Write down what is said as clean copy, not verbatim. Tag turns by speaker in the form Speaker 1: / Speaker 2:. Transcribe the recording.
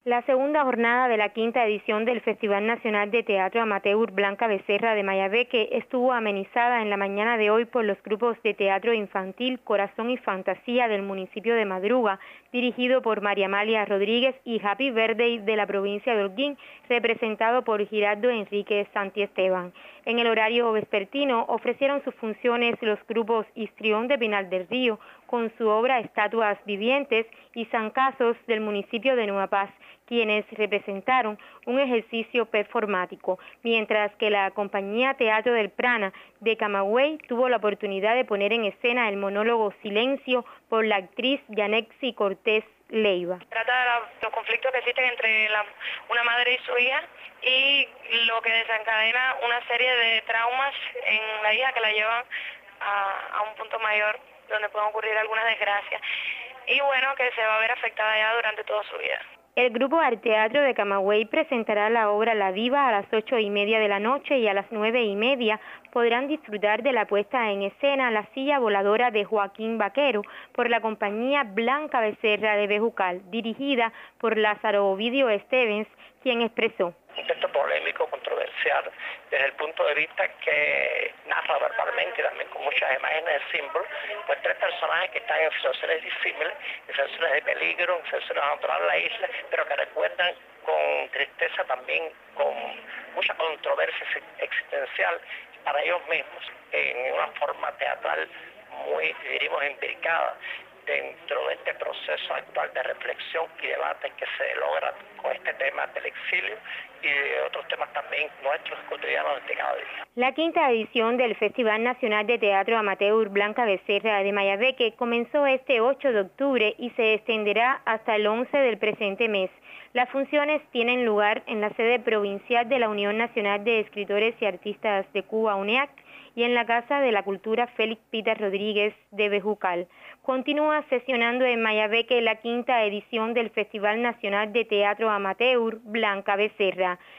Speaker 1: La segunda jornada de la quinta edición del Festival Nacional de Teatro Amateur Blanca Becerra de Mayabeque estuvo amenizada en la mañana de hoy por los grupos de teatro infantil Corazón y Fantasía del municipio de Madruga, dirigido por María Amalia Rodríguez, y Happy Birthday de la provincia de Holguín, representado por Giraldo Enrique Santiesteban. En el horario vespertino ofrecieron sus funciones los grupos Histrión de Pinal del Río, con su obra Estatuas Vivientes, y San Casos del municipio de Nueva Paz, quienes representaron un ejercicio performático, mientras que la compañía Teatro del Prana de Camagüey tuvo la oportunidad de poner en escena el monólogo Silencio por la actriz Yanexi Cortés Leiva.
Speaker 2: Trata de los conflictos que existen entre una madre y su hija y lo que desencadena una serie de traumas en la hija que la llevan a un punto mayor donde pueden ocurrir algunas desgracias y bueno, que se va a ver afectada ya durante toda su vida.
Speaker 1: El grupo Arteatro de Camagüey presentará la obra La Diva a las 8:30 de la noche, y a las 9:30 podrán disfrutar de la puesta en escena La Silla Voladora de Joaquín Vaquero por la compañía Blanca Becerra de Bejucal, dirigida por Lázaro Ovidio Estevens, quien expresó:
Speaker 3: un texto polémico, controversial, desde el punto de vista que narra verbalmente y también con muchas imágenes de símbolos, pues tres personajes que están en situaciones difíciles, en situaciones de peligro, en situaciones de abandonar la isla, pero que recuerdan con tristeza también, con mucha controversia existencial para ellos mismos, en una forma teatral muy, diríamos, empiricada, dentro de este proceso actual de reflexión y debate que se logra con este tema del exilio y de otros temas también nuestros cotidianos de cada día.
Speaker 1: La quinta edición del Festival Nacional de Teatro Amateur Blanca Becerra de Mayabeque comenzó este 8 de octubre y se extenderá hasta el 11 del presente mes. Las funciones tienen lugar en la sede provincial de la Unión Nacional de Escritores y Artistas de Cuba, UNEAC, y en la Casa de la Cultura Félix Peter Rodríguez de Bejucal. Continúa sesionando en Mayabeque la quinta edición del Festival Nacional de Teatro Amateur Blanca Becerra.